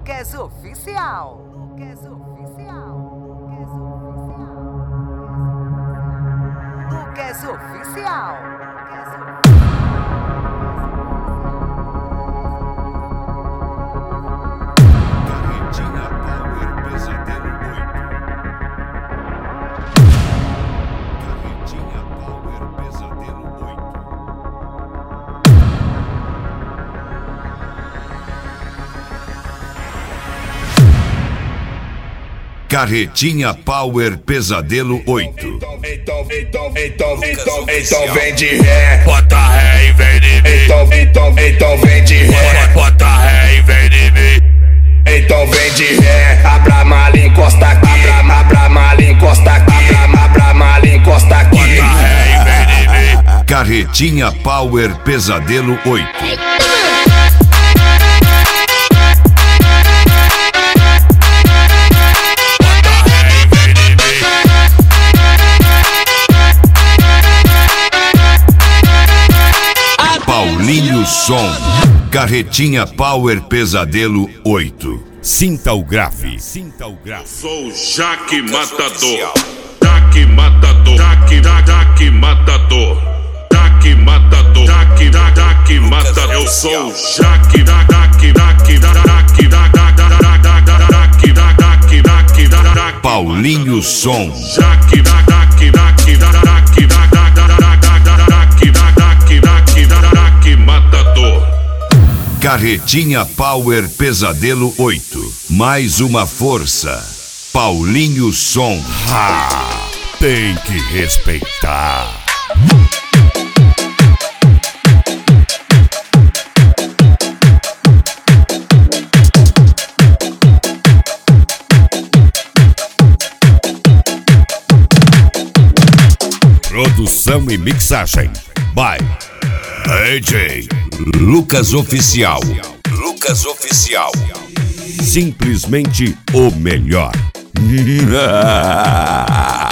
Lucas Oficial. Lucas Oficial. Lucas Oficial. Carretinha Power Pesadelo 8. Carretinha Power Pesadelo 8. Carretinha Power Pesadelo 8. Então vem de ré, bota ré e vem de mim. Então vem de ré, bota ré e vem de mim. Então vem de ré, abra a mala e encosta aqui. Abra a mala e encosta aqui. Abra a mala e encosta aqui. Bota ré e vem de mim. Carretinha Power Pesadelo 8. Paulinho Som. Carretinha Power Pesadelo 8. Sinta o grave. Sinta o grave. Sou o Jaque Matador. Jaque Matador. Jaque Matador. Jaque Matador. Jaque Matador. Eu sou o Jaque. Paulinho Som. Matador. Carretinha Power Pesadelo 8. Mais uma força. Paulinho Som. Tem que respeitar. Produção e mixagem by DJ Lucas Oficial. Lucas Oficial. Simplesmente o melhor.